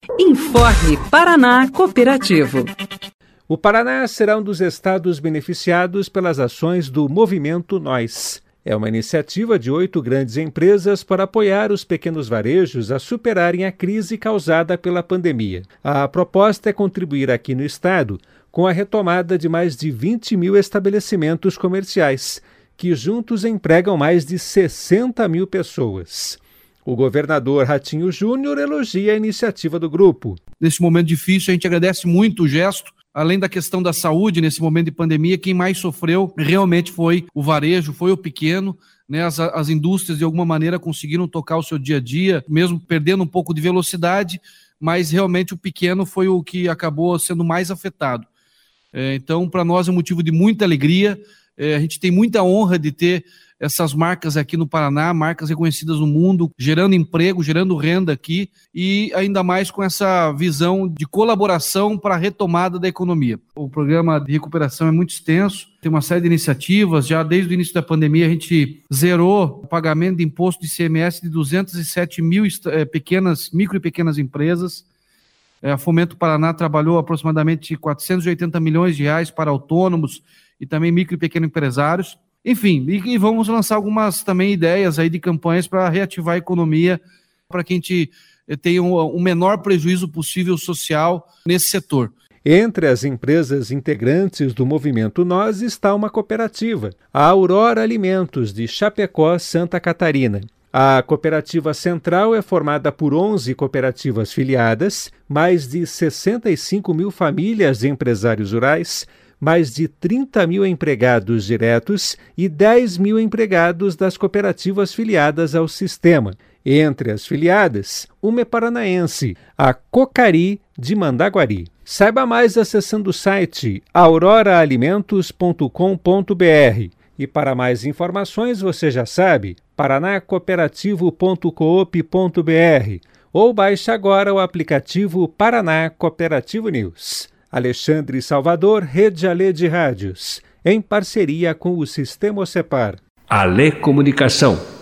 Informe Paraná Cooperativo. O Paraná será um dos estados beneficiados pelas ações do Movimento Nós. É uma iniciativa de 8 grandes empresas para apoiar os pequenos varejos a superarem a crise causada pela pandemia. A proposta é contribuir aqui no estado com a retomada de mais de 20 mil estabelecimentos comerciais, que juntos empregam mais de 60 mil pessoas. O governador Ratinho Júnior elogia a iniciativa do grupo. Nesse momento difícil, a gente agradece muito o gesto. Além da questão da saúde, nesse momento de pandemia, quem mais sofreu realmente foi o varejo, foi o pequeno. Né? As indústrias, de alguma maneira, conseguiram tocar o seu dia a dia, mesmo perdendo um pouco de velocidade, mas realmente o pequeno foi o que acabou sendo mais afetado. Então, para nós é um motivo de muita alegria. A gente tem muita honra de ter essas marcas aqui no Paraná, marcas reconhecidas no mundo, gerando emprego, gerando renda aqui e ainda mais com essa visão de colaboração para a retomada da economia. O programa de recuperação é muito extenso, tem uma série de iniciativas, já desde o início da pandemia a gente zerou o pagamento de imposto de ICMS de 207 mil micro e pequenas empresas. A Fomento Paraná trabalhou aproximadamente 480 milhões de reais para autônomos e também micro e pequenos empresários. Enfim, e vamos lançar algumas também ideias aí de campanhas para reativar a economia, para que a gente tenha um menor prejuízo possível social nesse setor. Entre as empresas integrantes do Movimento Nós está uma cooperativa, a Aurora Alimentos, de Chapecó, Santa Catarina. A cooperativa central é formada por 11 cooperativas filiadas, mais de 65 mil famílias de empresários rurais, mais de 30 mil empregados diretos e 10 mil empregados das cooperativas filiadas ao sistema. Entre as filiadas, uma é paranaense, a Cocari de Mandaguari. Saiba mais acessando o site auroraalimentos.com.br. E para mais informações, você já sabe, paranacooperativo.coop.br ou baixe agora o aplicativo Paraná Cooperativo News. Alexandre Salvador, Rede Alê de Rádios, em parceria com o Sistema Ocepar. Alê Comunicação.